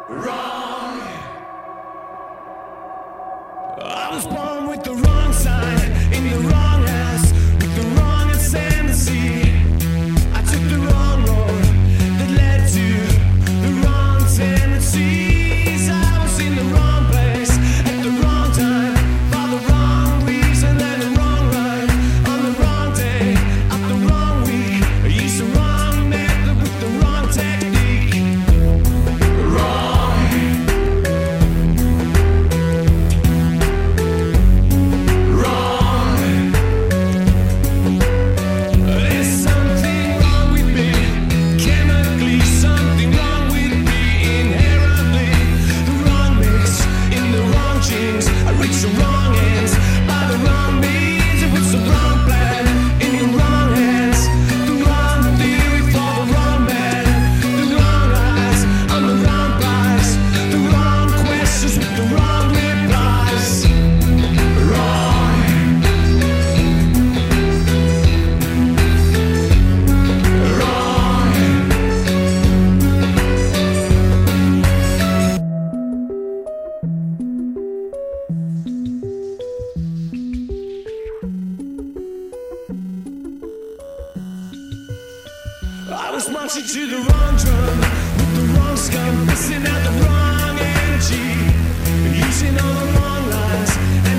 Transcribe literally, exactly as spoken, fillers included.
Wrong. I was born with the wrong sign in the wrong house with the wrong ascendancy. I took the wrong road that led to the wrong tendencies. I was in the wrong place at the wrong time for the wrong reason and the wrong ride on the wrong day of the wrong week. I used the wrong method with the wrong technique. Wrong. I was marching to the wrong drum with the wrong scum, missing out the wrong energy, using all the wrong lines.